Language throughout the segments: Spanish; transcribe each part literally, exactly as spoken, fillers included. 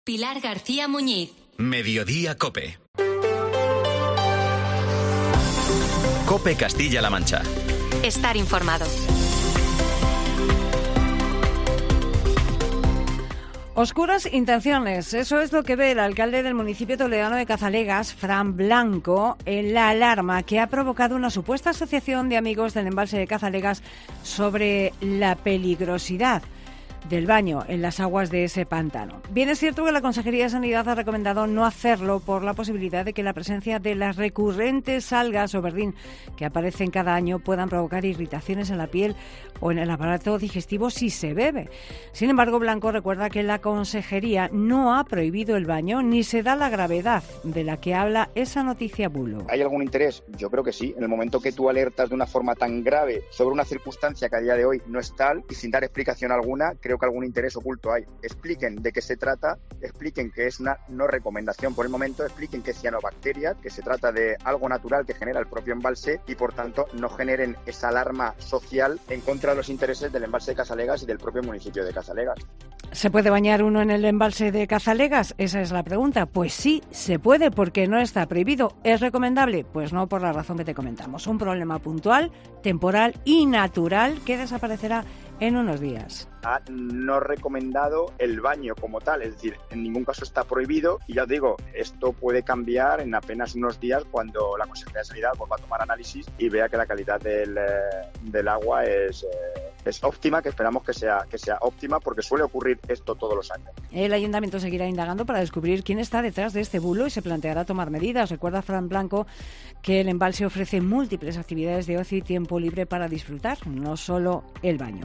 Pilar García Muñiz. Mediodía COPE. COPE Castilla-La Mancha. Estar informado. Oscuras intenciones, eso es lo que ve el alcalde del municipio toledano de Cazalegas, Fran Blanco, en la alarma que ha provocado una supuesta asociación de amigos del embalse de Cazalegas sobre la peligrosidad del baño en las aguas de ese pantano. Bien es cierto que la Consejería de Sanidad ha recomendado no hacerlo por la posibilidad de que la presencia de las recurrentes algas o verdín que aparecen cada año puedan provocar irritaciones en la piel o en el aparato digestivo si se bebe. Sin embargo, Blanco recuerda que la Consejería no ha prohibido el baño ni se da la gravedad de la que habla esa noticia bulo. ¿Hay algún interés? Yo creo que sí. En el momento que tú alertas de una forma tan grave sobre una circunstancia que a día de hoy no es tal y sin dar explicación alguna, creo que algún interés oculto hay. Expliquen de qué se trata, expliquen que es una no recomendación por el momento, expliquen que es cianobacteria, que se trata de algo natural que genera el propio embalse y por tanto no generen esa alarma social en contra de los intereses del embalse de Cazalegas y del propio municipio de Cazalegas. ¿Se puede bañar uno en el embalse de Cazalegas? Esa es la pregunta. Pues sí, se puede porque no está prohibido. ¿Es recomendable? Pues no, por la razón que te comentamos. Un problema puntual, temporal y natural que desaparecerá en unos días. Ha no recomendado el baño como tal, es decir, en ningún caso está prohibido y ya os digo, esto puede cambiar en apenas unos días cuando la Consejería de Sanidad vuelva a tomar análisis y vea que la calidad del, del agua es, es óptima, que esperamos que sea, que sea óptima porque suele ocurrir esto todos los años. El Ayuntamiento seguirá indagando para descubrir quién está detrás de este bulo y se planteará tomar medidas. Recuerda Fran Blanco que el embalse ofrece múltiples actividades de ocio y tiempo libre para disfrutar, no solo el baño.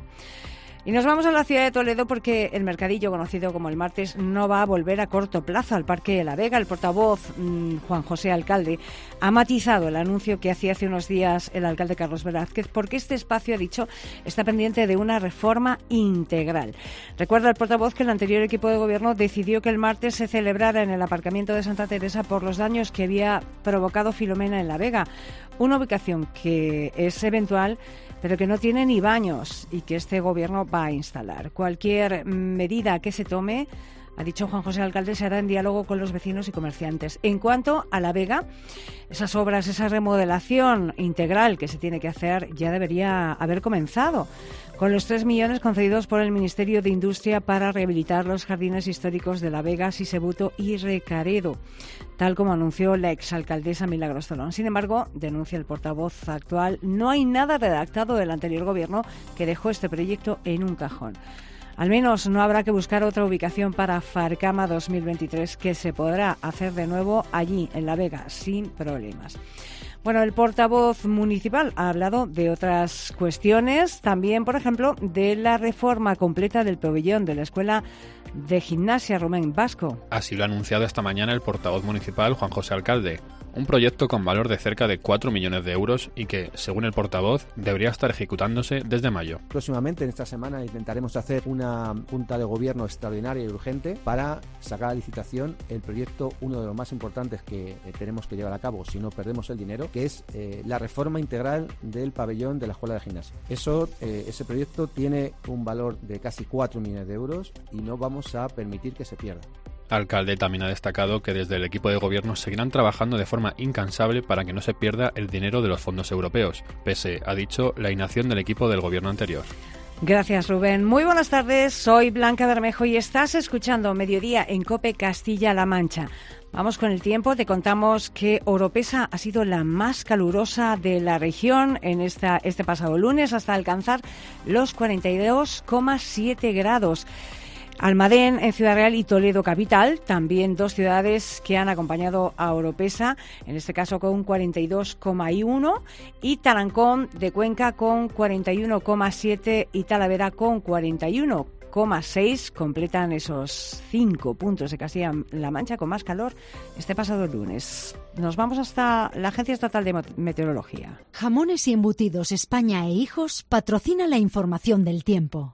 Y nos vamos a la ciudad de Toledo porque el mercadillo, conocido como el martes, no va a volver a corto plazo al Parque de la Vega. El portavoz, mmm, Juan José Alcalde, ha matizado el anuncio que hacía hace unos días el alcalde Carlos Velázquez porque este espacio, ha dicho, está pendiente de una reforma integral. Recuerda el portavoz que el anterior equipo de gobierno decidió que el martes se celebrara en el aparcamiento de Santa Teresa por los daños que había provocado Filomena en la Vega, una ubicación que es eventual pero que no tiene ni baños y que este gobierno va a instalar. Cualquier medida que se tome, ha dicho Juan José Alcalde, se hará en diálogo con los vecinos y comerciantes. En cuanto a la Vega, esas obras, esa remodelación integral que se tiene que hacer ya debería haber comenzado, con los tres millones concedidos por el Ministerio de Industria para rehabilitar los jardines históricos de La Vega, Sisebuto y Recaredo, tal como anunció la exalcaldesa Milagros Tolón. Sin embargo, denuncia el portavoz actual, no hay nada redactado del anterior gobierno que dejó este proyecto en un cajón. Al menos no habrá que buscar otra ubicación para Farcama dos mil veintitrés, que se podrá hacer de nuevo allí, en La Vega, sin problemas. Bueno, el portavoz municipal ha hablado de otras cuestiones, también, por ejemplo, de la reforma completa del pabellón de la Escuela de Gimnasia Rubén Vasco. Así lo ha anunciado esta mañana el portavoz municipal Juan José Alcalde. Un proyecto con valor de cerca de cuatro millones de euros y que, según el portavoz, debería estar ejecutándose desde mayo. Próximamente, en esta semana, intentaremos hacer una junta de gobierno extraordinaria y urgente para sacar a licitación el proyecto, uno de los más importantes que eh, tenemos que llevar a cabo, si no perdemos el dinero, que es eh, la reforma integral del pabellón de la Escuela de Gimnasia. Eso, eh, ese proyecto tiene un valor de casi cuatro millones de euros y no vamos a permitir que se pierda. Alcalde también ha destacado que desde el equipo de gobierno seguirán trabajando de forma incansable para que no se pierda el dinero de los fondos europeos, pese, ha dicho, la inacción del equipo del gobierno anterior. Gracias, Rubén. Muy buenas tardes, soy Blanca Bermejo y estás escuchando Mediodía en COPE Castilla-La Mancha. Vamos con el tiempo, te contamos que Oropesa ha sido la más calurosa de la región en esta, este pasado lunes hasta alcanzar los cuarenta y dos coma siete grados. Almadén en Ciudad Real y Toledo capital, también dos ciudades que han acompañado a Oropesa, en este caso con cuarenta y dos coma uno, y Tarancón de Cuenca con cuarenta y uno coma siete y Talavera con cuarenta y uno coma seis, completan esos cinco puntos de Castilla-La Mancha con más calor este pasado lunes. Nos vamos hasta la Agencia Estatal de Meteorología. Jamones y Embutidos España e Hijos patrocina la información del tiempo.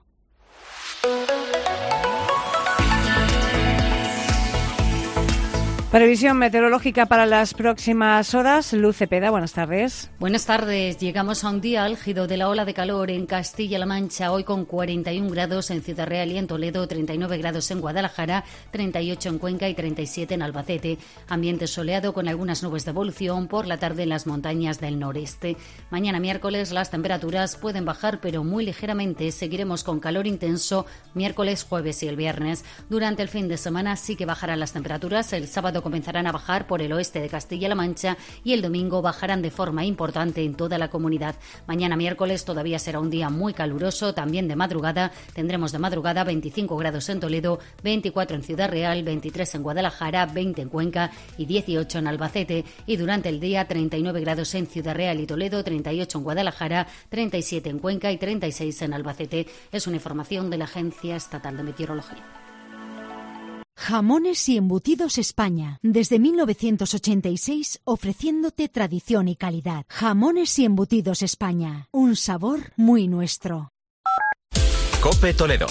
Previsión meteorológica para las próximas horas. Luz Cepeda, buenas tardes. Buenas tardes. Llegamos a un día álgido de la ola de calor en Castilla-La Mancha, hoy con cuarenta y un grados en Ciudad Real y en Toledo, treinta y nueve grados en Guadalajara, treinta y ocho en Cuenca y treinta y siete en Albacete. Ambiente soleado con algunas nubes de evolución por la tarde en las montañas del noreste. Mañana miércoles las temperaturas pueden bajar, pero muy ligeramente. Seguiremos con calor intenso miércoles, jueves y el viernes. Durante el fin de semana sí que bajarán las temperaturas. El sábado comenzarán a bajar por el oeste de Castilla-La Mancha y el domingo bajarán de forma importante en toda la comunidad. Mañana miércoles todavía será un día muy caluroso, también de madrugada. Tendremos de madrugada veinticinco grados en Toledo, veinticuatro en Ciudad Real, veintitrés en Guadalajara, veinte en Cuenca y dieciocho en Albacete. Y durante el día treinta y nueve grados en Ciudad Real y Toledo, treinta y ocho en Guadalajara, treinta y siete en Cuenca y treinta y seis en Albacete. Es una información de la Agencia Estatal de Meteorología. Jamones y Embutidos España. Desde mil novecientos ochenta y seis ofreciéndote tradición y calidad. Jamones y Embutidos España. Un sabor muy nuestro. COPE Toledo.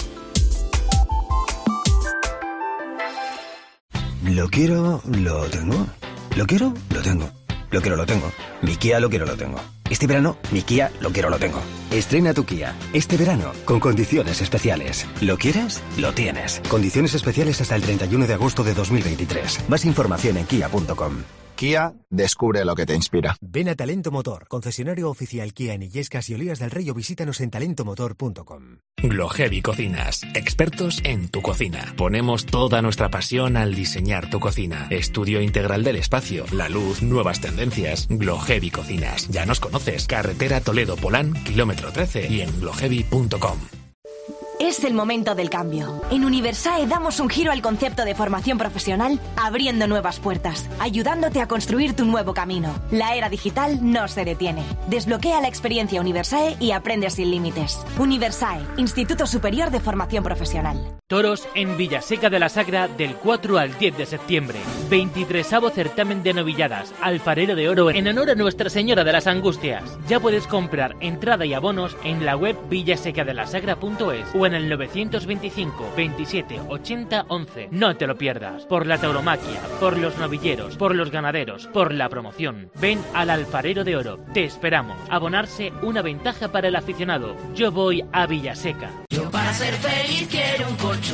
Lo quiero, lo tengo. Lo quiero, lo tengo. Lo quiero, lo tengo. Mi Kia lo quiero, lo tengo. Este verano, mi Kia lo quiero, lo tengo. Estrena tu Kia. Este verano, con condiciones especiales. ¿Lo quieres? Lo tienes. Condiciones especiales hasta el treinta y uno de agosto de dos mil veintitrés. Más información en kia punto com. Kia, descubre lo que te inspira. Ven a Talento Motor, concesionario oficial Kia en Illescas y Olías del Rey, o visítanos en talento motor punto com. Gloheavy Cocinas, expertos en tu cocina. Ponemos toda nuestra pasión al diseñar tu cocina. Estudio integral del espacio, la luz, nuevas tendencias. Gloheavy Cocinas. Ya nos conoces. Carretera Toledo-Polán, kilómetro trece y en gloheavy punto com. Es el momento del cambio. En Universae damos un giro al concepto de formación profesional, abriendo nuevas puertas, ayudándote a construir tu nuevo camino. La era digital no se detiene. Desbloquea la experiencia Universae y aprende sin límites. Universae, Instituto Superior de Formación Profesional. Toros en Villaseca de la Sagra del cuatro al diez de septiembre. veintitresavo certamen de novilladas, alfarero de oro en honor a Nuestra Señora de las Angustias. Ya puedes comprar entrada y abonos en la web villasecadelasagra punto es o en el novecientos veinticinco veintisiete ochenta once. No te lo pierdas. Por la tauromaquia, por los novilleros, por los ganaderos, por la promoción. Ven al alfarero de oro. Te esperamos. Abonarse, una ventaja para el aficionado. Yo voy a Villaseca. Yo para ser feliz quiero un colchón.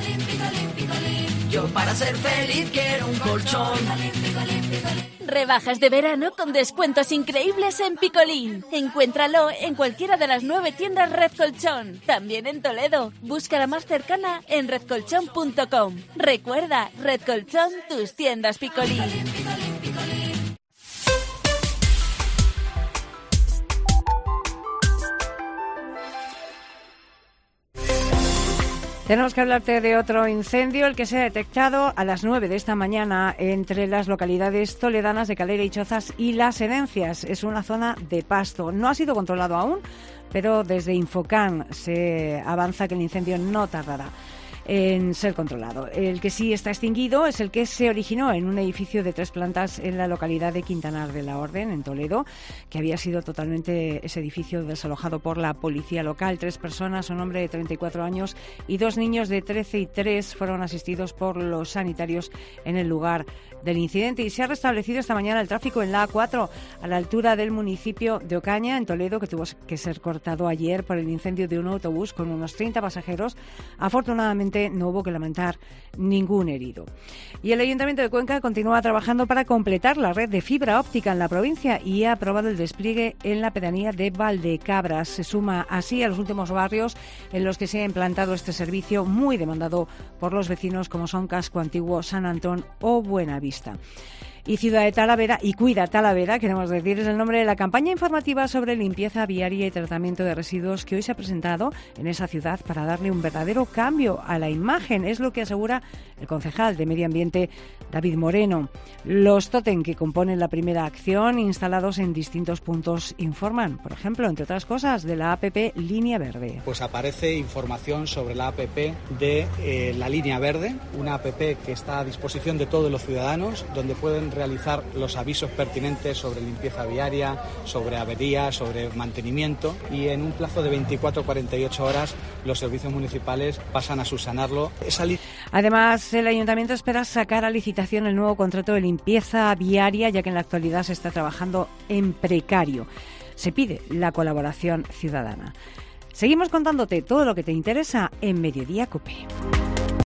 Yo para ser feliz quiero un colchón. Rebajas de verano con descuentos increíbles en Picolín. Encuéntralo en cualquiera de las nueve tiendas Red Colchón. También en Toledo. Busca la más cercana en red colchón punto com. Recuerda, Red Colchón, tus tiendas Picolín. Tenemos que hablarte de otro incendio, el que se ha detectado a las nueve de esta mañana entre las localidades toledanas de Calera y Chozas y Las Herencias. Es una zona de pasto. No ha sido controlado aún, pero desde Infocan se avanza que el incendio no tardará en ser controlado. El que sí está extinguido es el que se originó en un edificio de tres plantas en la localidad de Quintanar de la Orden, en Toledo, que había sido totalmente ese edificio desalojado por la policía local. Tres personas, un hombre de treinta y cuatro años y dos niños de trece y tres, fueron asistidos por los sanitarios en el lugar del incidente. Y se ha restablecido esta mañana el tráfico en la A cuatro, a la altura del municipio de Ocaña, en Toledo, que tuvo que ser cortado ayer por el incendio de un autobús con unos treinta pasajeros. Afortunadamente no hubo que lamentar ningún herido. Y el Ayuntamiento de Cuenca continúa trabajando para completar la red de fibra óptica en la provincia y ha aprobado el despliegue en la pedanía de Valdecabras. Se suma así a los últimos barrios en los que se ha implantado este servicio muy demandado por los vecinos, como son Casco Antiguo, San Antón o Buenavista. Y Ciudad de Talavera, y Cuida Talavera, queremos decir, es el nombre de la campaña informativa sobre limpieza viaria y tratamiento de residuos que hoy se ha presentado en esa ciudad para darle un verdadero cambio a la imagen. Es lo que asegura el concejal de Medio Ambiente, David Moreno. Los tótem que componen la primera acción, instalados en distintos puntos, informan, por ejemplo, entre otras cosas, de la app Línea Verde. Pues aparece información sobre la app de eh, la Línea Verde, una app que está a disposición de todos los ciudadanos, donde pueden realizar los avisos pertinentes sobre limpieza viaria, sobre averías, sobre mantenimiento, y en un plazo de veinticuatro a cuarenta y ocho horas los servicios municipales pasan a subsanarlo. Esa li- Además, el Ayuntamiento espera sacar a licitación el nuevo contrato de limpieza viaria, ya que en la actualidad se está trabajando en precario. Se pide la colaboración ciudadana. Seguimos contándote todo lo que te interesa en Mediodía COPE.